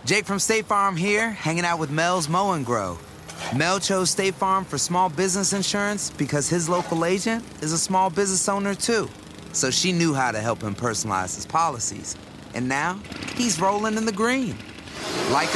Jake from State Farm here, hanging out with Mel's Mow and Grow. Mel chose State Farm for small business insurance because his local agent is a small business owner too. So she knew how to help him personalize his policies. And now, he's rolling in the green. Like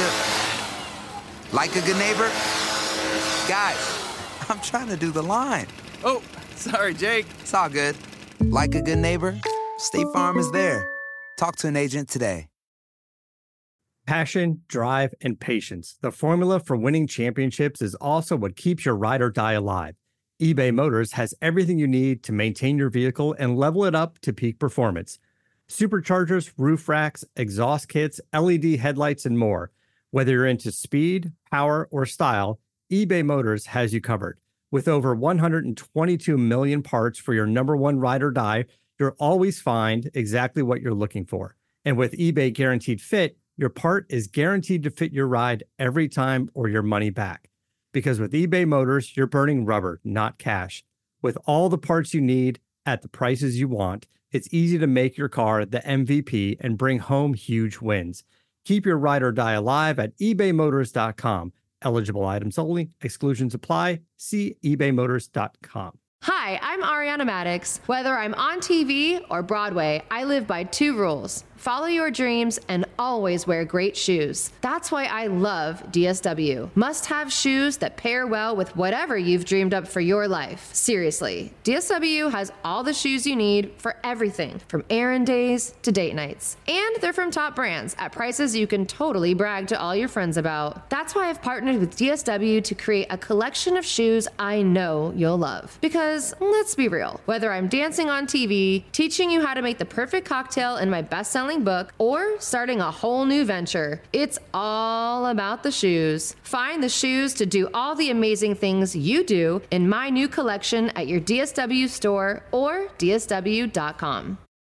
a good neighbor? Guys, I'm trying to do the line. Oh, sorry, Jake. It's all good. Like a good neighbor, State Farm is there. Talk to an agent today. Passion, drive, and patience. The formula for winning championships is also what keeps your ride or die alive. eBay Motors has everything you need to maintain your vehicle and level it up to peak performance. Superchargers, roof racks, exhaust kits, LED headlights, and more. Whether you're into speed, power, or style, eBay Motors has you covered. With over 122 million parts for your number one ride or die, you'll always find exactly what you're looking for. And with eBay Guaranteed Fit, your part is guaranteed to fit your ride every time or your money back. Because with eBay Motors, you're burning rubber, not cash. With all the parts you need at the prices you want, it's easy to make your car the MVP and bring home huge wins. Keep your ride or die alive at ebaymotors.com. Eligible items only. Exclusions apply. See ebaymotors.com. Hi, I'm Ariana Maddox. Whether I'm on TV or Broadway, I live by two rules. Follow your dreams and always wear great shoes. That's why I love DSW. Must-have shoes that pair well with whatever you've dreamed up for your life. Seriously, DSW has all the shoes you need for everything from errand days to date nights. And they're from top brands at prices you can totally brag to all your friends about. That's why I've partnered with DSW to create a collection of shoes I know you'll love. Because, let's be real, whether I'm dancing on TV, teaching you how to make the perfect cocktail in my best-selling book, or starting a whole new venture, it's all about the shoes. Find the shoes to do all the amazing things you do in my new collection at your DSW store or dsw.com.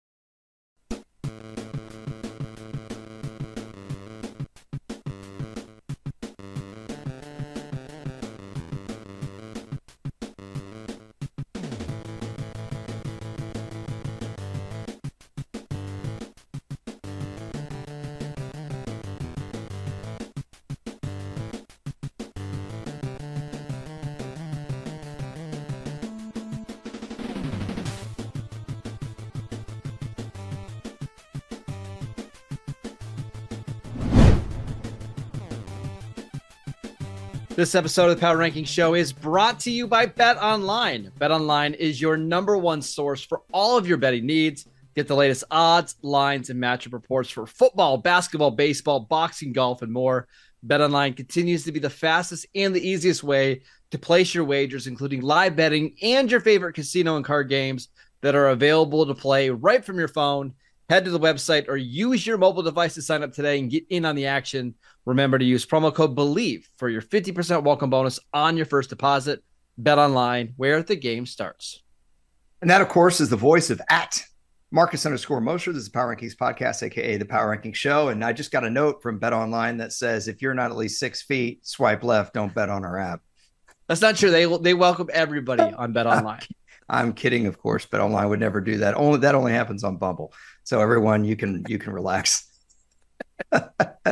This episode of the Power Ranking Show is brought to you by BetOnline. BetOnline is your number one source for all of your betting needs. Get the latest odds, lines, and matchup reports for football, basketball, baseball, boxing, golf, and more. BetOnline continues to be the fastest and the easiest way to place your wagers, including live betting and your favorite casino and card games that are available to play right from your phone. Head to the website or use your mobile device to sign up today and get in on the action. Remember to use promo code BELIEVE for your 50% welcome bonus on your first deposit. Bet online, where the game starts. And that, of course, is the voice of @Marcus_Mosher. This is the Power Rankings Podcast, a.k.a. the Power Rankings Show. And I just got a note from Bet Online that says, if you're not at least 6 feet, swipe left. Don't bet on our app. That's not true. They welcome everybody on Bet Online. I'm kidding, of course. Bet Online would never do that. That only happens on Bumble. So everyone, you can relax. All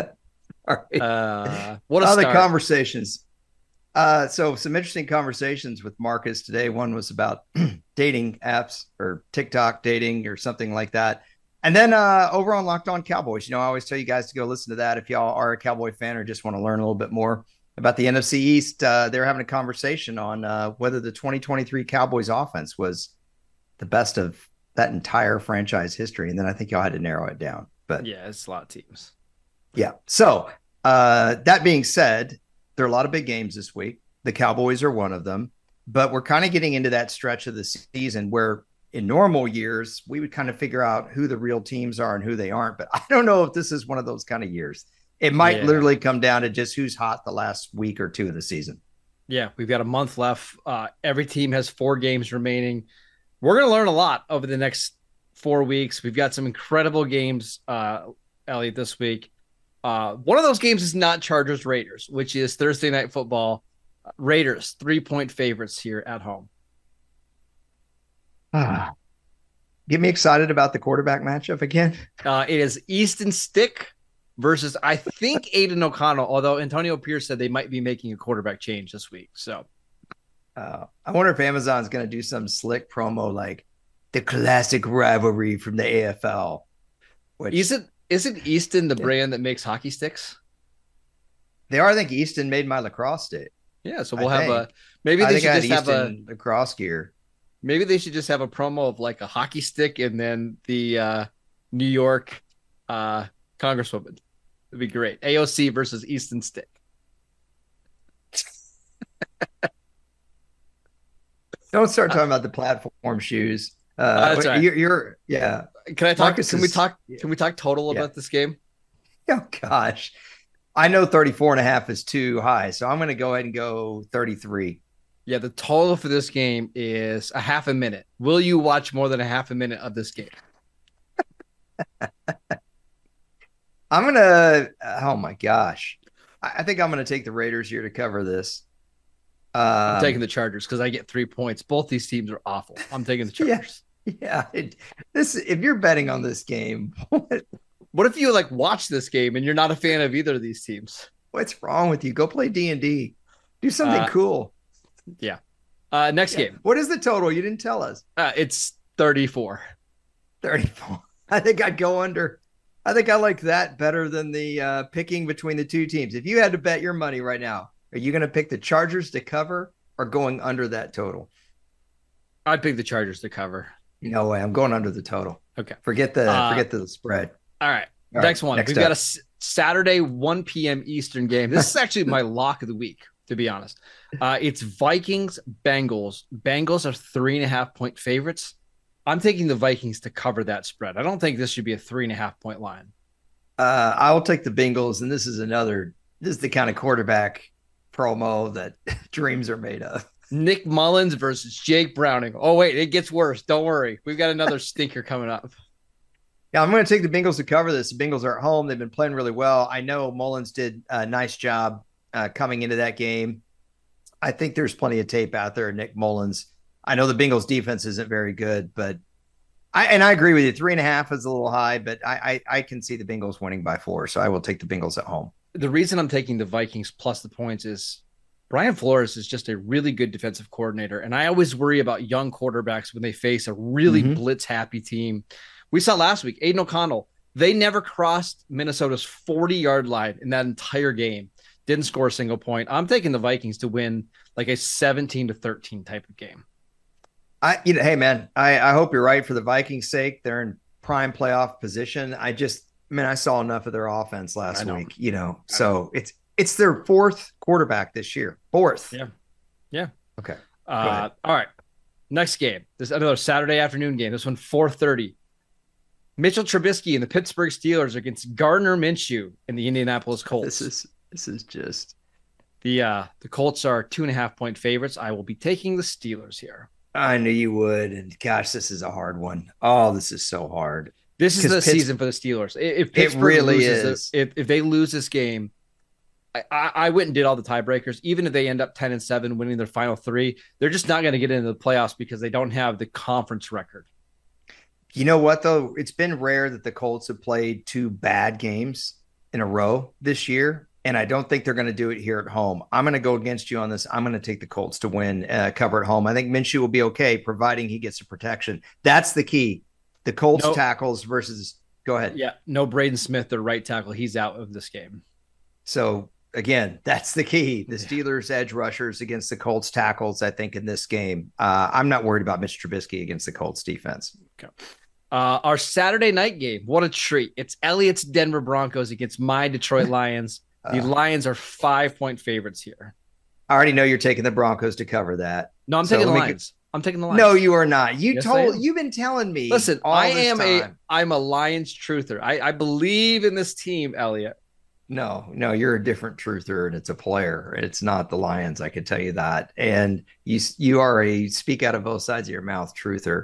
right. What a other start. conversations. So some interesting conversations with Marcus today. One was about dating apps or TikTok dating or something like that. And then over on Locked On Cowboys, I always tell you guys to go listen to that if y'all are a Cowboy fan or just want to learn a little bit more about the NFC East. They're having a conversation on whether the 2023 Cowboys offense was the best of that entire franchise history. And then I think y'all had to narrow it down. But yeah, it's a lot of teams. Yeah. So that being said, there are a lot of big games this week. The Cowboys are one of them, but we're kind of getting into that stretch of the season where in normal years, we would kind of figure out who the real teams are and who they aren't. But I don't know if this is one of those kind of years. It might literally come down to just who's hot the last week or two of the season. Yeah, we've got a month left. Every team has 4 games remaining. We're going to learn a lot over the next 4 weeks. We've got some incredible games, Elliot, this week. One of those games is not Chargers-Raiders, which is Thursday Night Football. Raiders, 3-point favorites here at home. Get me excited about the quarterback matchup again. It is Easton Stick versus, I think, Aiden O'Connell, although Antonio Pierce said they might be making a quarterback change this week. So I wonder if Amazon's going to do some slick promo like the classic rivalry from the AFL. Which isn't Easton the brand that makes hockey sticks? They are. I think Easton made my lacrosse stick. Yeah, so we'll have maybe they should just have a lacrosse gear. Maybe they should just have a promo of like a hockey stick and then the New York Congresswoman. It'd be great. AOC versus Easton stick. Don't start talking about the platform shoes. That's right. You're yeah. Can I talk? Can we talk total about this game? Oh gosh, I know 34.5 is too high, so I'm going to go ahead and go 33. Yeah, the total for this game is a half a minute. Will you watch more than a half a minute of this game? I'm gonna. Oh my gosh, I think I'm going to take the Raiders here to cover this. I'm taking the Chargers because I get 3 points. Both these teams are awful. I'm taking the Chargers. Yeah. If you're betting on this game, what if you like watch this game and you're not a fan of either of these teams? What's wrong with you? Go play D&D. Do something cool. Yeah. Next game. What is the total? You didn't tell us. It's 34. 34. I think I'd go under. I think I like that better than the picking between the two teams. If you had to bet your money right now, are you going to pick the Chargers to cover or going under that total? I'd pick the Chargers to cover. No way. I'm going under the total. Okay. Forget the spread. All right. Next one. We've got a Saturday 1 p.m. Eastern game. This is actually my lock of the week, to be honest. It's Vikings Bengals. Bengals are 3.5 point favorites. I'm taking the Vikings to cover that spread. I don't think this should be a 3.5 point line. I will take the Bengals, and this is the kind of quarterback promo that dreams are made of. Nick Mullins versus Jake Browning. Oh, wait, it gets worse. Don't worry. We've got another stinker coming up. Yeah, I'm going to take the Bengals to cover this. The Bengals are at home. They've been playing really well. I know Mullins did a nice job coming into that game. I think there's plenty of tape out there. Nick Mullins. I know the Bengals defense isn't very good, but I agree with you. 3.5 is a little high, but I can see the Bengals winning by 4. So I will take the Bengals at home. The reason I'm taking the Vikings plus the points is Brian Flores is just a really good defensive coordinator. And I always worry about young quarterbacks when they face a really blitz happy team. We saw last week, Aiden O'Connell, they never crossed Minnesota's 40-yard line in that entire game. Didn't score a single point. I'm taking the Vikings to win like a 17-13 type of game. Hey man, I hope you're right for the Vikings' sake. They're in prime playoff position. I saw enough of their offense last week, so it's their 4th quarterback this year. 4th. Yeah. Okay. All right. Next game. This is another Saturday afternoon game. This one, 4:30. Mitchell Trubisky and the Pittsburgh Steelers against Gardner Minshew and the Indianapolis Colts. This is just the Colts are 2.5 point favorites. I will be taking the Steelers here. I knew you would, and gosh, this is a hard one. Oh, this is so hard. This is the season for the Steelers. If Pittsburgh really is, if they lose this game, I went and did all the tiebreakers. Even if they end up 10-7, winning their final 3, they're just not going to get into the playoffs because they don't have the conference record. You know what, though? It's been rare that the Colts have played 2 bad games in a row this year, and I don't think they're going to do it here at home. I'm going to go against you on this. I'm going to take the Colts to win, cover at home. I think Minshew will be okay, providing he gets the protection. That's the key. The Colts tackles versus – go ahead. Yeah, no Braden Smith, their right tackle. He's out of this game. So, again, that's the key. The Steelers' edge rushers against the Colts tackles, I think, in this game. I'm not worried about Mitch Trubisky against the Colts defense. Okay. Our Saturday night game, what a treat. It's Elliott's Denver Broncos against my Detroit Lions. The Lions are 5 point favorites here. I already know you're taking the Broncos to cover that. No, I'm taking the Lions. I'm taking the Lions. No, you are not. You've been telling me. Listen, I'm a Lions truther. I believe in this team, Elliott. No, you're a different truther, and it's a player. It's not the Lions. I can tell you that. And you are a speak out of both sides of your mouth truther.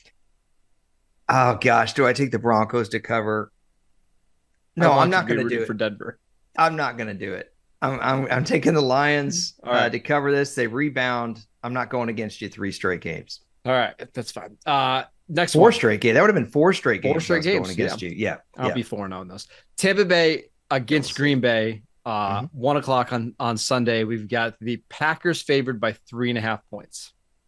Oh gosh, do I take the Broncos to cover? No, I'm not going to do it for Denver. I'm not going to do it. I'm taking the Lions to cover this. They rebound. I'm not going against you 3 straight games. All right, that's fine. Next 4 straight games. That would have been 4 straight games. 4 straight games going against you. Yeah, I'll be 4-0 in those. Tampa Bay against Green Bay. 1 o'clock on Sunday. We've got the Packers favored by 3.5 points.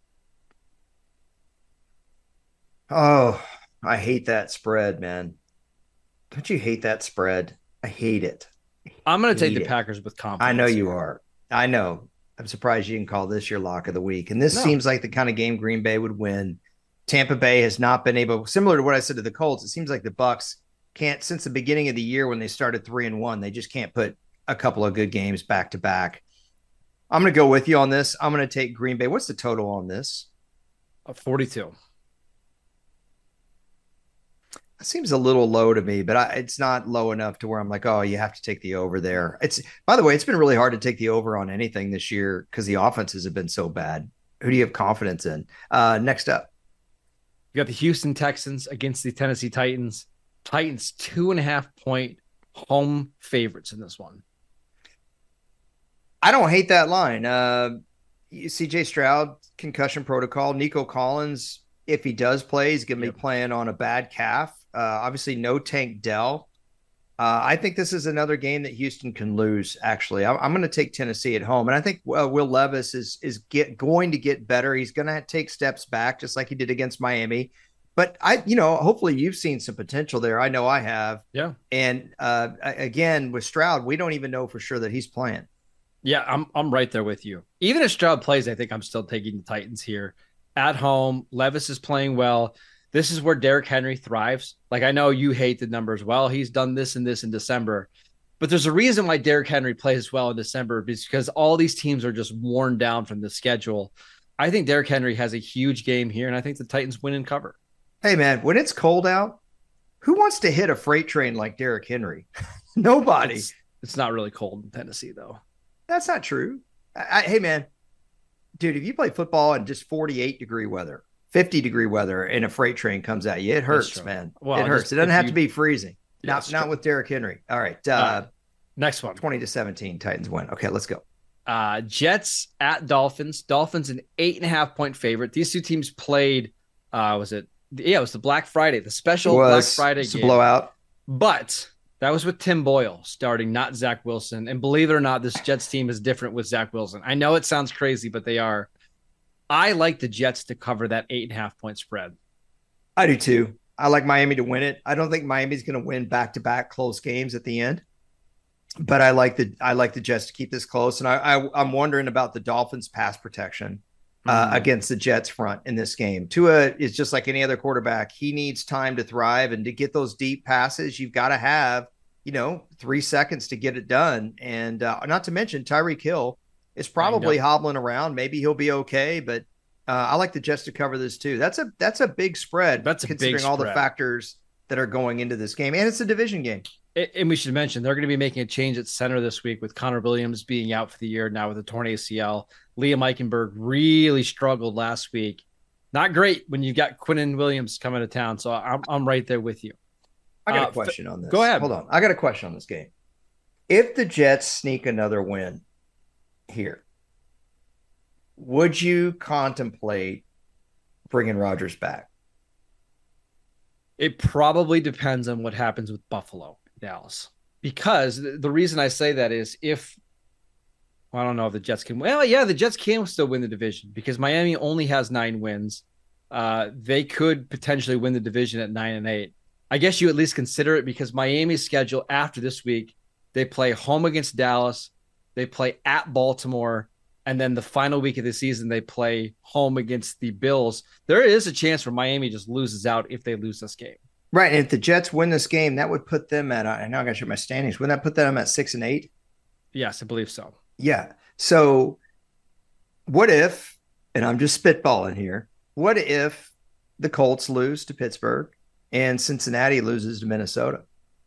Oh, I hate that spread, man. Don't you hate that spread? I hate it. I'm going to take the Packers with confidence. I know you are. I know. I'm surprised you didn't call this your lock of the week. And this seems like the kind of game Green Bay would win. Tampa Bay has not been able, similar to what I said to the Colts, it seems like the Bucs can't, since the beginning of the year when they started 3-1, they just can't put a couple of good games back to back. I'm going to go with you on this. I'm going to take Green Bay. What's the total on this? 42. It seems a little low to me, but it's not low enough to where I'm like, oh, you have to take the over there. By the way, it's been really hard to take the over on anything this year because the offenses have been so bad. Who do you have confidence in? Next up. You got the Houston Texans against the Tennessee Titans. Titans 2.5 point home favorites in this one. I don't hate that line. CJ Stroud, concussion protocol. Nico Collins, if he does play, he's going to be playing on a bad calf. Obviously, no Tank Dell. I think this is another game that Houston can lose, actually. I'm going to take Tennessee at home. And I think Will Levis is going to get better. He's going to take steps back, just like he did against Miami. But hopefully you've seen some potential there. I know I have. Yeah. And again, with Stroud, we don't even know for sure that he's playing. Yeah, I'm right there with you. Even if Stroud plays, I think I'm still taking the Titans here. At home, Levis is playing well. This is where Derrick Henry thrives. Like, I know you hate the numbers. Well, he's done this and this in December. But there's a reason why Derrick Henry plays well in December, because all these teams are just worn down from the schedule. I think Derrick Henry has a huge game here, and I think the Titans win and cover. Hey, man, when it's cold out, who wants to hit a freight train like Derrick Henry? Nobody. It's not really cold in Tennessee, though. That's not true. Hey, man, dude, if you play football in just 48-degree weather, 50-degree weather, and a freight train comes at you, it hurts, man. Well, it hurts. It doesn't have to be freezing. Not with Derrick Henry. All right. Next one. 20-17, Titans win. Okay, let's go. Jets at Dolphins. Dolphins an 8.5 point favorite. These two teams played. It was the Black Friday, the special Black Friday game. It's a blowout. But that was with Tim Boyle starting, not Zach Wilson. And believe it or not, this Jets team is different with Zach Wilson. I know it sounds crazy, but they are. I like the Jets to cover that 8.5 point spread. I do too. I like Miami to win it. I don't think Miami's going to win back-to-back close games at the end, but I like the Jets to keep this close. And I'm wondering about the Dolphins' pass protection against the Jets front in this game. Tua is just like any other quarterback. He needs time to thrive, and to get those deep passes, you've got to have 3 seconds to get it done. And not to mention Tyreek Hill is probably hobbling around. Maybe he'll be okay, but I like the Jets to cover this too. That's a big spread. Considering all the factors that are going into this game, and it's a division game. And we should mention they're going to be making a change at center this week with Connor Williams being out for the year now with a torn ACL. Liam Eichenberg really struggled last week. Not great when you've got Quinnen Williams coming to town. So I'm right there with you. I got a question on this. Go ahead. Hold on. I got a question on this game. If the Jets sneak another win here, would you contemplate bringing Rodgers back? It probably depends on what happens with Buffalo, Dallas. Because the reason I say that is I don't know if the Jets can. Well, yeah, the Jets can still win the division because Miami only has 9 wins. They could potentially win the division at 9-8. I guess you at least consider it because Miami's schedule after this week, they play home against Dallas, they play at Baltimore, and then the final week of the season, they play home against the Bills. There is a chance where Miami just loses out if they lose this game. Right. And if the Jets win this game, that would put them at, I know I got to show my standings. Wouldn't that put them at 6-8? Yes, I believe so. Yeah. So what if, and I'm just spitballing here, what if the Colts lose to Pittsburgh and Cincinnati loses to Minnesota?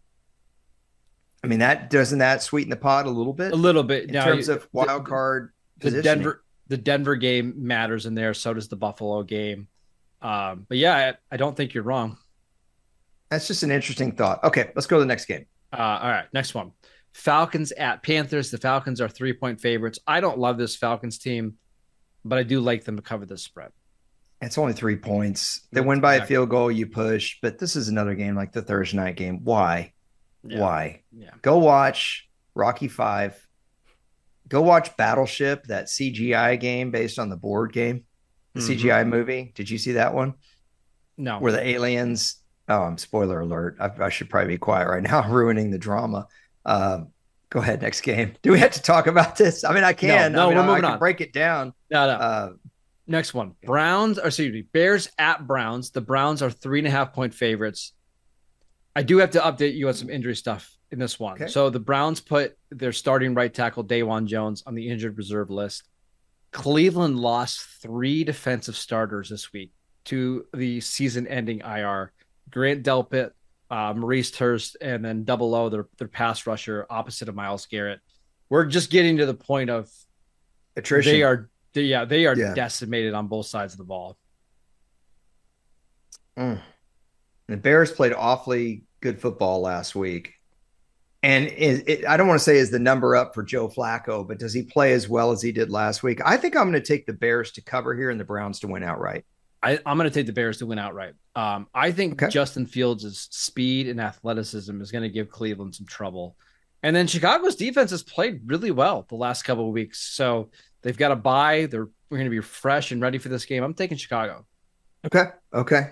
I mean, doesn't that sweeten the pot a little bit? A little bit. In terms of wild card positioning. The Denver game matters in there. So does the Buffalo game. But yeah, I don't think you're wrong. That's just an interesting thought. Okay, let's go to the next game. All right, next one. Falcons at Panthers. The Falcons are 3-point favorites. I don't love this Falcons team, but I do like them to cover this spread. It's only 3 points. They win by a field goal, you push. But this is another game like the Thursday night game. Why? Yeah. Why? Yeah. Go watch Rocky 5. Go watch Battleship, that CGI game based on the board game, the CGI movie. Did you see that one? No. Where the aliens, spoiler alert. I should probably be quiet right now. I'm ruining the drama. Go ahead, next game. Do we have to talk about this? I mean, I can. No, we're moving I can on. break it down. No. Next one. Bears at Browns. The Browns are 3.5-point favorites. I do have to update you on some injury stuff in this one. Okay. So the Browns put their starting right tackle, Dawan Jones, on the injured reserve list. Cleveland lost 3 defensive starters this week to the season-ending IR. Grant Delpit, Maurice Hurst, and then Double O, their pass rusher, opposite of Myles Garrett. We're just getting to the point of attrition. They are decimated on both sides of the ball. The Bears played awfully good football last week. And I don't want to say is the number up for Joe Flacco, but does he play as well as he did last week? I think I'm going to take the Bears to cover here and the Browns to win outright. I'm going to take the Bears to win outright. I think Justin Fields' speed and athleticism is going to give Cleveland some trouble. And then Chicago's defense has played really well the last couple of weeks. So they've got a bye. We're going to be fresh and ready for this game. I'm taking Chicago. Okay.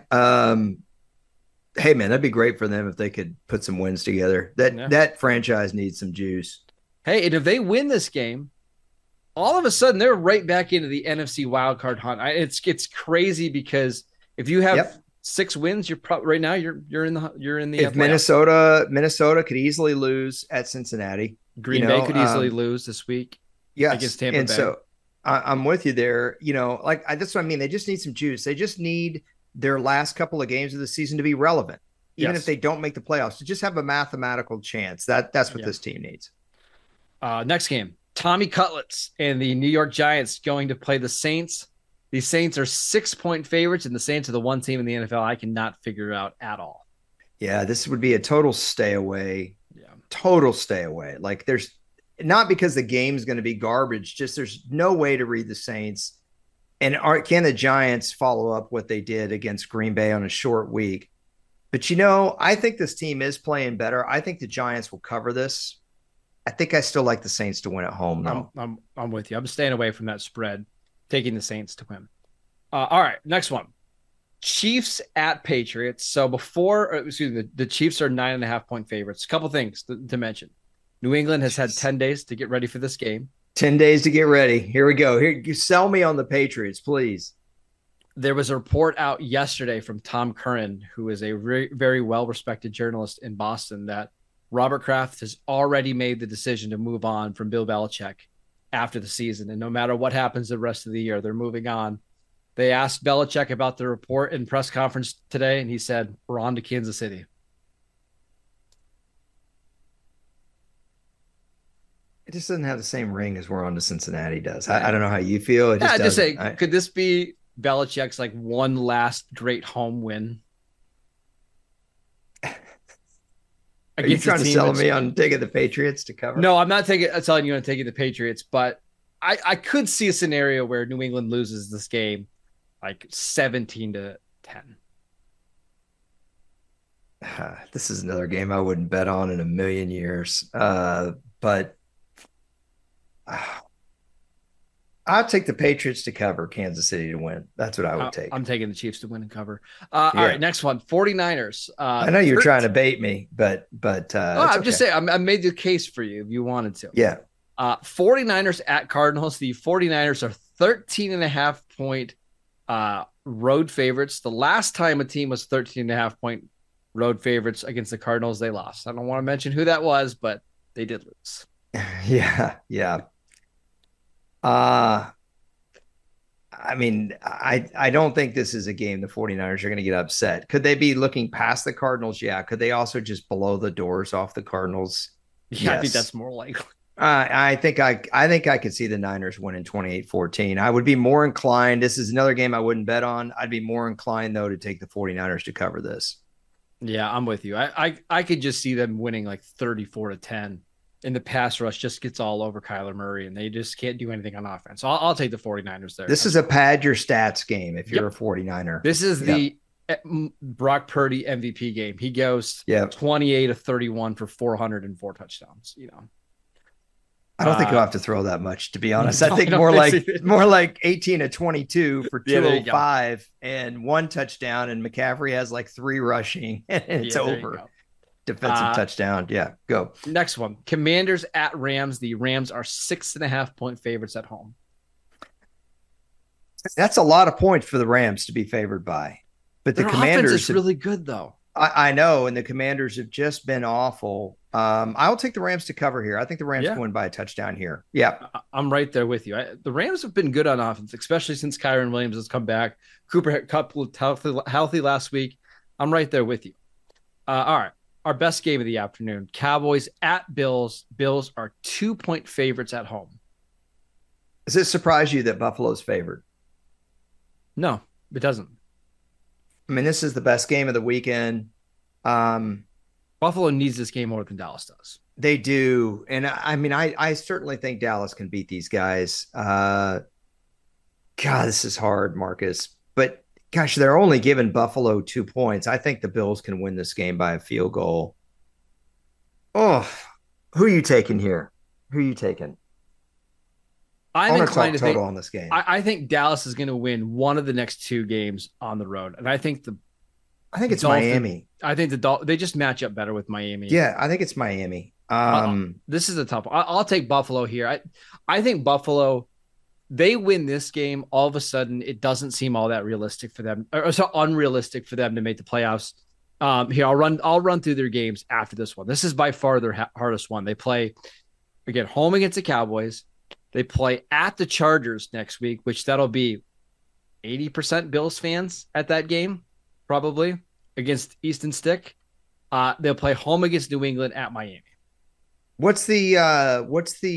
Hey, man, that'd be great for them if they could put some wins together. That franchise needs some juice. Hey, and if they win this game, all of a sudden they're right back into the NFC wildcard hunt. It's crazy because if you have 6 wins, you're right now you're in the. If Minnesota could easily lose at Cincinnati, Green Bay could easily lose this week. Yes, against Tampa Bay. So I'm with you there. That's what I mean. They just need some juice. They just need their last couple of games of the season to be relevant, even if they don't make the playoffs, to just have a mathematical chance. That's what this team needs. Next game, Tommy Cutlets and the New York Giants going to play the Saints. The Saints are 6-point favorites, and the Saints are the one team in the NFL I cannot figure out at all. Yeah, this would be a total stay away. Yeah, total stay away. Like there's not because the game's going to be garbage. Just there's no way to read the Saints. And can the Giants follow up what they did against Green Bay on a short week? But, I think this team is playing better. I think the Giants will cover this. I think I still like the Saints to win at home, though. I'm with you. I'm staying away from that spread, taking the Saints to win. All right, next one. Chiefs at Patriots. So the Chiefs are 9.5-point favorites. A couple things to mention. New England has had 10 days to get ready for this game. 10 days to get ready. Here we go. Here, you sell me on the Patriots, please. There was a report out yesterday from Tom Curran, who is a very, very well-respected journalist in Boston, that Robert Kraft has already made the decision to move on from Bill Belichick after the season. And no matter what happens the rest of the year, they're moving on. They asked Belichick about the report in press conference today, and he said, we're on to Kansas City. It just doesn't have the same ring as we're on to Cincinnati does. I don't know how you feel. Could this be Belichick's one last great home win? Are you trying to sell me on taking the Patriots to cover? No, I'm not telling you I'm taking the Patriots, but I could see a scenario where New England loses this game 17-10. This is another game I wouldn't bet on in a million years. But I'll take the Patriots to cover, Kansas City to win. That's what I would take. I'm taking the Chiefs to win and cover. All right, next one, 49ers. I know you're trying to bait me, but I'm just saying, I made the case for you if you wanted to. Yeah. 49ers at Cardinals. The 49ers are 13.5-point road favorites. The last time a team was 13.5-point road favorites against the Cardinals, they lost. I don't want to mention who that was, but they did lose. Yeah. I don't think this is a game the 49ers are going to get upset. Could they be looking past the Cardinals? Yeah. Could they also just blow the doors off the Cardinals? Yeah, yes. I think that's more likely. I think I could see the Niners winning 28-14. I would be more inclined. This is another game I wouldn't bet on. I'd be more inclined, though, to take the 49ers to cover this. Yeah, I'm with you. I could just see them winning 34-10. And the pass rush just gets all over Kyler Murray, and they just can't do anything on offense. So I'll take the 49ers there. This is a pad your stats game if you're a 49er. This is the Brock Purdy MVP game. He goes 28 of 31 for 404 touchdowns. I don't think he'll have to throw that much, to be honest. I think more like 18 of 22 for 205 and 1 touchdown, and McCaffrey has like 3 rushing, and it's over. Defensive touchdown. Yeah, go. Next one. Commanders at Rams. The Rams are 6.5-point favorites at home. That's a lot of points for the Rams to be favored by. But the Commanders is really good, though. I know, and the Commanders have just been awful. I'll take the Rams to cover here. I think the Rams can win by a touchdown here. Yeah. I'm right there with you. The Rams have been good on offense, especially since Kyren Williams has come back. Cooper Kupp looked healthy last week. I'm right there with you. All right. Our best game of the afternoon, Cowboys at Bills. Bills are 2-point favorites at home. Does it surprise you that Buffalo's favored? No, it doesn't. I mean, this is the best game of the weekend. Buffalo needs this game more than Dallas does. They do. And I mean, I certainly think Dallas can beat these guys. God, this is hard, Marcus. But gosh, they're only giving Buffalo 2 points. I think the Bills can win this game by a field goal. Oh, who are you taking here? Who are you taking? I'm inclined to think on this game. I think Dallas is going to win one of the next 2 games on the road, and I think it's Miami. I think they just match up better with Miami. Yeah, I think it's Miami. This is a tough one. I'll take Buffalo here. I think Buffalo, they win this game. All of a sudden, it doesn't seem all that realistic for them, or so unrealistic for them to make the playoffs. Here, I'll run through their games after this one. This is by far their hardest one. They play again home against the Cowboys. They play at the Chargers next week, which that'll be 80% Bills fans at that game, probably, against Easton Stick. They'll play home against New England at Miami. What's the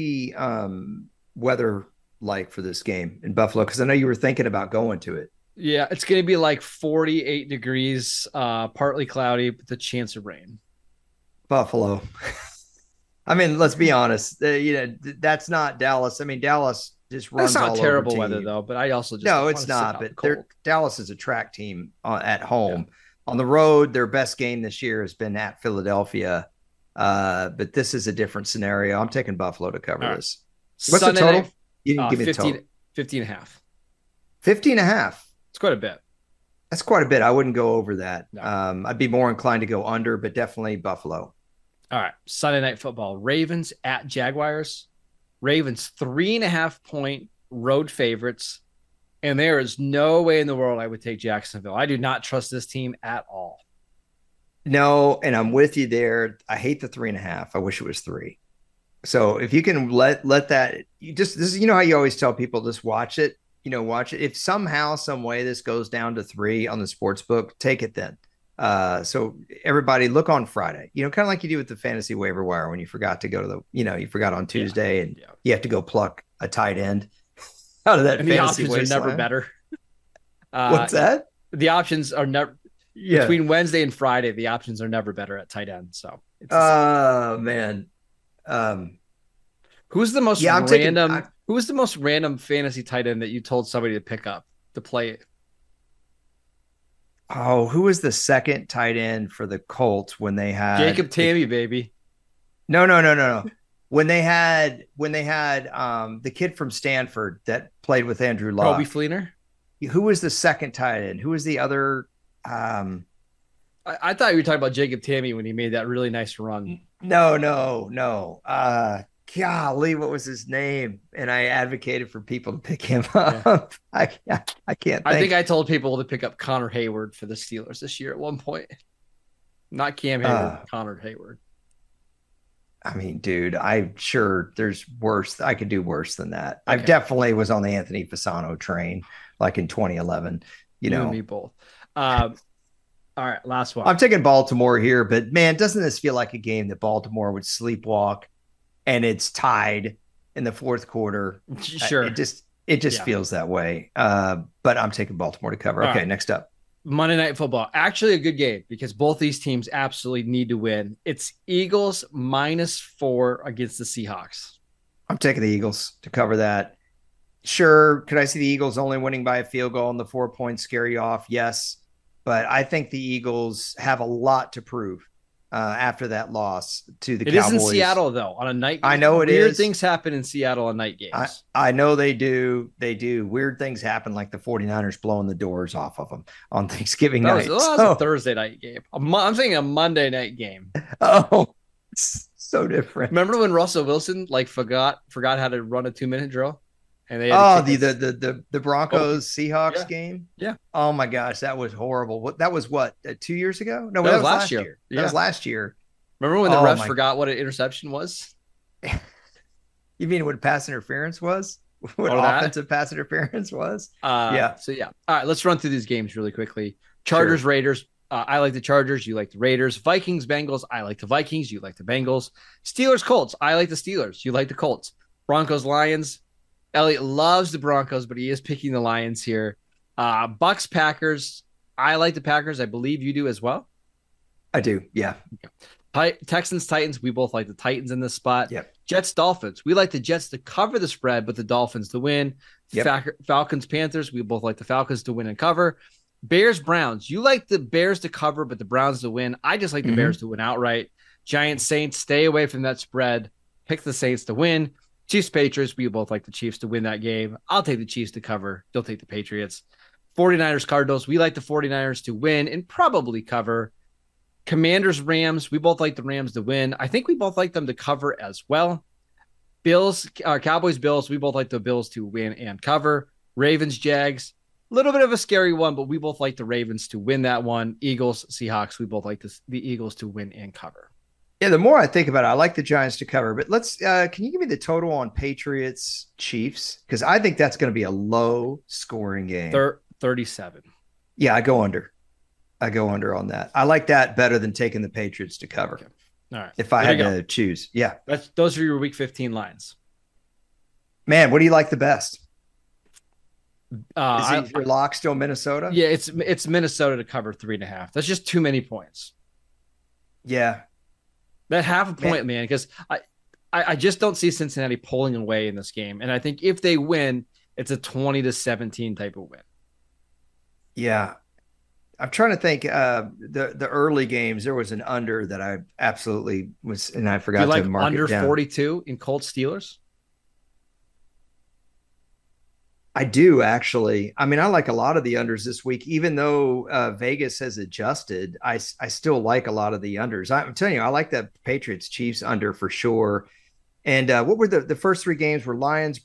weather like for this game in Buffalo? Because I know you were thinking about going to it. Yeah, it's going to be like 48 degrees, partly cloudy, with a chance of rain. Buffalo. I mean, let's be honest. That's not Dallas. I mean, Dallas just runs all over. It's not terrible weather, though, but I also just no, it's not. But Dallas is a track team at home. Yeah. On the road, their best game this year has been at Philadelphia. But this is a different scenario. I'm taking Buffalo to cover this. What's Sunday the total? Night, you didn't give me the total. 50.5. 50.5. It's quite a bit. That's quite a bit. I wouldn't go over that. No. I'd be more inclined to go under, but definitely Buffalo. All right. Sunday Night Football. Ravens at Jaguars. Ravens 3.5-point road favorites. And there is no way in the world I would take Jacksonville. I do not trust this team at all. No, and I'm with you there. I hate the 3.5. I wish it was 3. So if you can let that, this is, how you always tell people, just watch it. Watch it. If somehow, some way this goes down to 3 on the sports book, take it then. So everybody look on Friday, kind of like you do with the fantasy waiver wire when you forgot to go to you forgot on Tuesday and you have to go pluck a tight end out of that. And the options are never better. What's that? The options are never between Wednesday and Friday. The options are never better at tight end. So, man. Who's the most random? Who's the most random fantasy tight end that you told somebody to pick up to play it? Oh, who was the second tight end for the Colts when they had Jacob Tamme, baby? No. When they had the kid from Stanford that played with Andrew Luck. Coby Fleener? Who was the second tight end? Who was the other? I thought you were talking about Jacob Tamme when he made that really nice run. No. Golly, what was his name? And I advocated for people to pick him up. I can't think. I think I told people to pick up Connor Hayward for the Steelers this year at one point. Not Cam Hayward, Connor Hayward. I mean, dude, I'm sure there's worse. I could do worse than that. Okay. I definitely was on the Anthony Fasano train, like in 2011. You know, and me both. All right, last one. I'm taking Baltimore here, but man, doesn't this feel like a game that Baltimore would sleepwalk? And it's tied in the fourth quarter. Sure. It just feels that way. But I'm taking Baltimore to cover. Okay, next up. Monday Night Football. Actually a good game because both these teams absolutely need to win. It's Eagles -4 against the Seahawks. I'm taking the Eagles to cover that. Sure. Could I see the Eagles only winning by a field goal and the 4 points scare you off? Yes. but I think the Eagles have a lot to prove after that loss to the It Cowboys. It is in Seattle, though, on a night game. I know it Weird is. things happen in Seattle on night games. I know they do. They do. Weird things happen, like the 49ers blowing the doors off of them on Thanksgiving night. That was a Thursday night game. I'm thinking a Monday night game. Oh, so different. Remember when Russell Wilson forgot how to run a 2-minute drill? And they the Broncos Seahawks game. Yeah. Oh my gosh, that was horrible. That was what 2 years ago? No, that was last year. Yeah. That was last year. Remember when the refs forgot what an interception was? You mean what pass interference was? What offensive pass interference was? Yeah. So yeah. All right, let's run through these games really quickly. Chargers, Raiders. I like the Chargers. You like the Raiders. Vikings, Bengals. I like the Vikings. You like the Bengals. Steelers, Colts. I like the Steelers. You like the Colts. Broncos, Lions. Elliot loves the Broncos, but he is picking the Lions here. Bucks, Packers. I like the Packers. I believe you do as well. I do. Yeah. Texans, Titans. We both like the Titans in this spot. Yep. Jets, Dolphins. We like the Jets to cover the spread, but the Dolphins to win. Yep. Falcons, Panthers. We both like the Falcons to win and cover. Bears, Browns. You like the Bears to cover, but the Browns to win. I just like the Bears to win outright. Giants, Saints. Stay away from that spread. Pick the Saints to win. Chiefs, Patriots. We both like the Chiefs to win that game. I'll take the Chiefs to cover. You'll take the Patriots. 49ers, Cardinals. We like the 49ers to win and probably cover. Commanders, Rams. We both like the Rams to win. I think we both like them to cover as well. Bills, Cowboys, Bills. We both like the Bills to win and cover. Ravens, Jags. A little bit of a scary one, but we both like the Ravens to win that one. Eagles, Seahawks. We both like the Eagles to win and cover. Yeah, the more I think about it, I like the Giants to cover. But let's can you give me the total on Patriots Chiefs? Because I think that's going to be a low scoring game. 37. Yeah, I go under. On that. I like that better than taking the Patriots to cover. Okay. All right. If I had to choose. Yeah. Those are your week 15 lines. Man, what do you like the best? Is your lock still Minnesota? Yeah, it's Minnesota to cover 3.5. That's just too many points. Yeah. That half a point, man, because I just don't see Cincinnati pulling away in this game. And I think if they win, it's a 20-17 type of win. Yeah. I'm trying to think the early games, there was an under that I absolutely was, and I forgot to mark under it down. 42 in Colts Steelers? I do, actually. I mean, I like a lot of the unders this week, even though Vegas has adjusted. I still like a lot of the unders. I'm telling you, I like that Patriots Chiefs under for sure. And what were the first three games? Were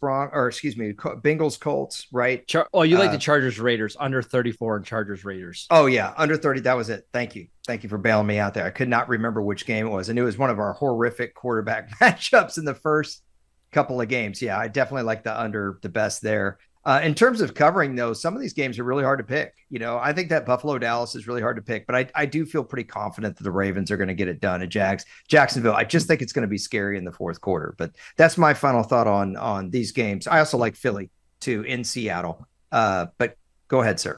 Bengals Colts, right? You like the Chargers Raiders under 34 and Chargers Raiders. Oh yeah, under 30. That was it. Thank you for bailing me out there. I could not remember which game it was, and it was one of our horrific quarterback matchups in the first couple of games. Yeah, I definitely like the under the best there. In terms of covering, though, some of these games are really hard to pick. You know, I think that Buffalo-Dallas is really hard to pick, but I do feel pretty confident that the Ravens are going to get it done at Jacksonville. I just think it's going to be scary in the fourth quarter. But that's my final thought on these games. I also like Philly, too, in Seattle. But go ahead, sir.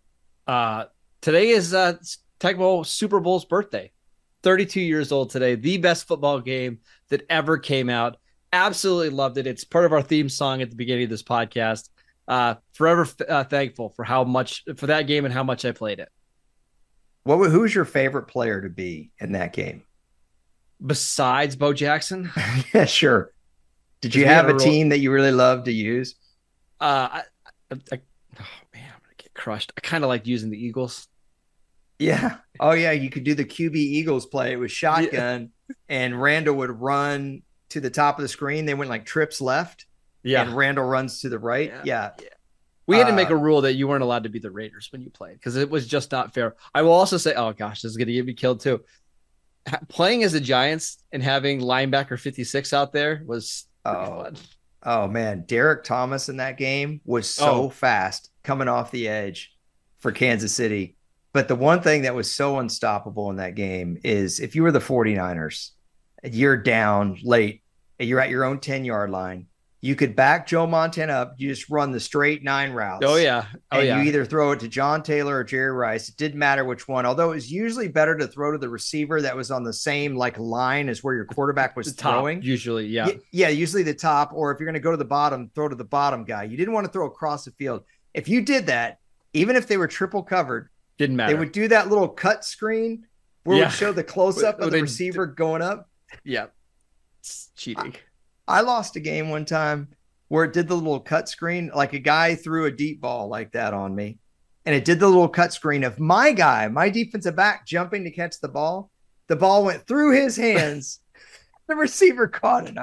Today is Tecmo Super Bowl's birthday. 32 years old today. The best football game that ever came out. Absolutely loved it. It's part of our theme song at the beginning of this podcast. Forever thankful for that game and how much I played it. Who's your favorite player to be in that game? Besides Bo Jackson? Yeah, sure. Did you have a team that you really loved to use? Oh man, I'm gonna get crushed. I kind of liked using the Eagles. Yeah. Oh yeah, you could do the QB Eagles play. It was shotgun, and Randall would run to the top of the screen. They went like trips left. Yeah. And Randall runs to the right. Yeah. We had to make a rule that you weren't allowed to be the Raiders when you played because it was just not fair. I will also say, oh gosh, this is going to get me killed too. Playing as the Giants and having linebacker 56 out there was fun. Oh man. Derek Thomas in that game was so fast coming off the edge for Kansas City. But the one thing that was so unstoppable in that game is if you were the 49ers, you're down late, you're at your own 10-yard line. You could back Joe Montana up. You just run the straight 9 routes. Oh, yeah. You either throw it to John Taylor or Jerry Rice. It didn't matter which one, although it was usually better to throw to the receiver that was on the same line as where your quarterback was throwing. Usually, yeah. Yeah, usually the top, or if you're going to go to the bottom, throw to the bottom guy. You didn't want to throw across the field. If you did that, even if they were triple covered, Didn't matter. They would do that little cut screen where it would show the close-up of the receiver going up. Yeah. It's cheating. I lost a game one time where it did the little cut screen, like a guy threw a deep ball like that on me. And it did the little cut screen of my guy, my defensive back, jumping to catch the ball. The ball went through his hands. The receiver caught it. I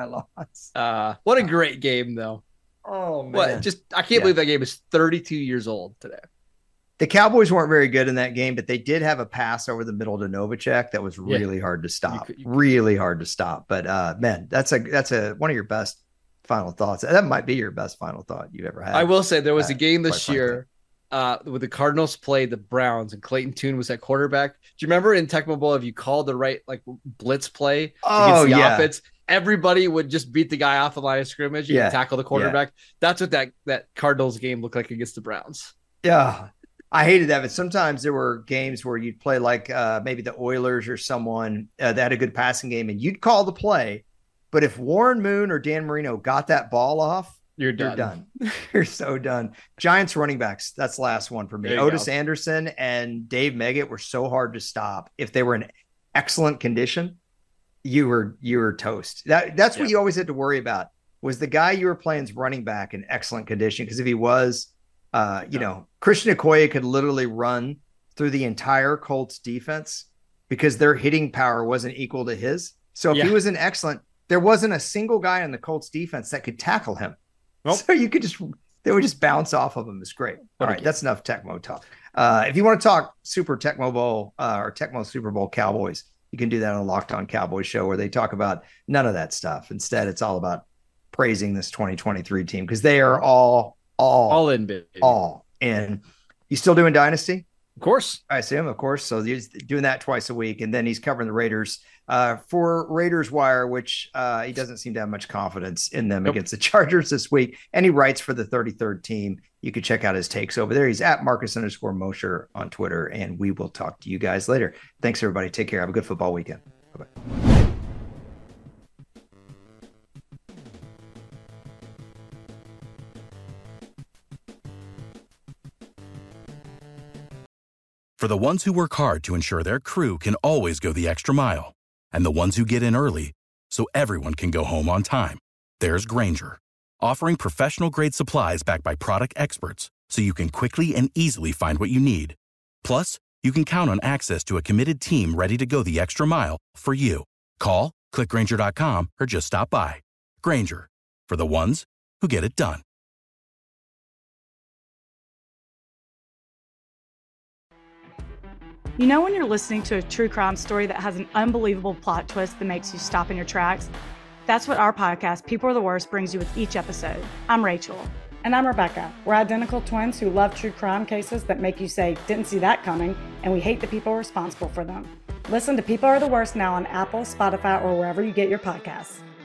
lost. What a great game, though. Oh, man. I can't believe that game is 32 years old today. The Cowboys weren't very good in that game, but they did have a pass over the middle to Novacek that was really hard to stop. Really hard to stop. But man, that's a one of your best final thoughts. That might be your best final thought you've ever had. I will say there was a game this year where the Cardinals played the Browns and Clayton Tune was at quarterback. Do you remember in Tecmo Bowl, if you called the right blitz play against the offense, everybody would just beat the guy off the line of scrimmage and tackle the quarterback? That's what that Cardinals game looked like against the Browns. Yeah. I hated that, but sometimes there were games where you'd play like maybe the Oilers or someone that had a good passing game, and you'd call the play. But if Warren Moon or Dan Marino got that ball off, you're done. You're so done. Giants running backs. That's the last one for me. Otis Anderson and Dave Meggett were so hard to stop. If they were in excellent condition, you were toast. That's what you always had to worry about, was the guy you were playing's running back in excellent condition. Because if he was, Christian Okoye could literally run through the entire Colts defense because their hitting power wasn't equal to his. So if he was an excellent, there wasn't a single guy in the Colts defense that could tackle him. Nope. So they would just bounce off of him. It's great. All right. That's enough Tecmo talk. If you want to talk Super Tecmo Bowl or Tecmo Super Bowl Cowboys, you can do that on the Locked On Cowboys show, where they talk about none of that stuff. Instead, it's all about praising this 2023 team because they are all in, baby. All in. You still doing Dynasty? Of course. I assume, of course. So he's doing that twice a week, and then he's covering the Raiders for Raiders Wire, which he doesn't seem to have much confidence in them against the Chargers this week. And he writes for the 33rd Team. You can check out his takes over there. He's at Marcus_Mosher on Twitter, and we will talk to you guys later. Thanks, everybody. Take care. Have a good football weekend. Bye-bye. For the ones who work hard to ensure their crew can always go the extra mile, and the ones who get in early so everyone can go home on time, there's Grainger, offering professional-grade supplies backed by product experts so you can quickly and easily find what you need. Plus, you can count on access to a committed team ready to go the extra mile for you. Call, click Grainger.com, or just stop by. Grainger, for the ones who get it done. You know when you're listening to a true crime story that has an unbelievable plot twist that makes you stop in your tracks? That's what our podcast, People Are the Worst, brings you with each episode. I'm Rachel. And I'm Rebecca. We're identical twins who love true crime cases that make you say, didn't see that coming, and we hate the people responsible for them. Listen to People Are the Worst now on Apple, Spotify, or wherever you get your podcasts.